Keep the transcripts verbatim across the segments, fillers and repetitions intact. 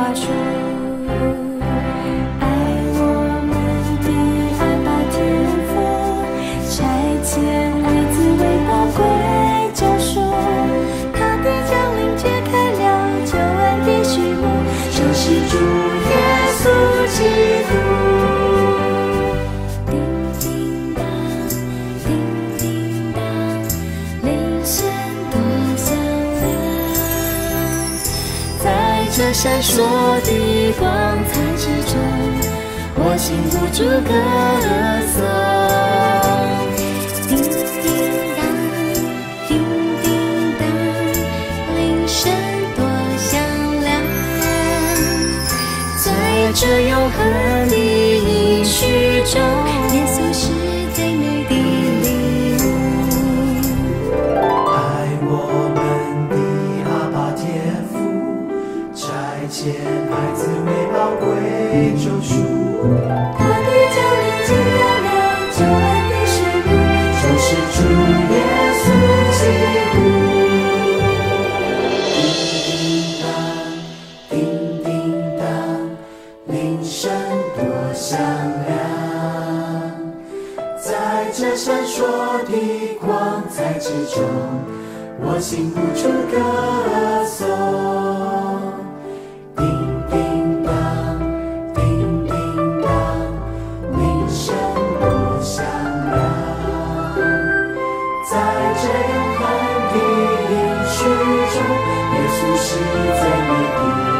话说，爱我们的阿爸天父，差遣爱子为宝贵救赎，他的降临揭开了救恩的序幕，就是主耶稣基督。叮叮当，叮叮当，铃声多响亮，在这闪烁的光彩之中，我禁不住歌颂。叮叮当，叮叮当，铃声多响亮，在这永恒的应许中，耶稣是最美的礼物。 爱我们的阿爸天父，差遣爱子为宝贵救赎， 他的降临揭开了救恩的序幕， 就是主耶稣基督。叮叮当，叮叮当，铃声多响亮，在这闪烁的光彩之中，我禁不住歌颂。叮叮当，叮叮当，铃声多响亮，在这永恒的应许中，耶稣是最美的礼物。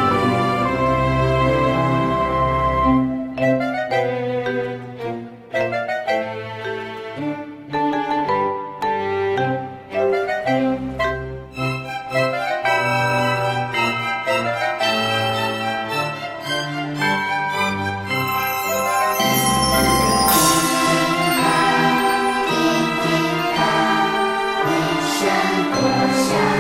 铃声多响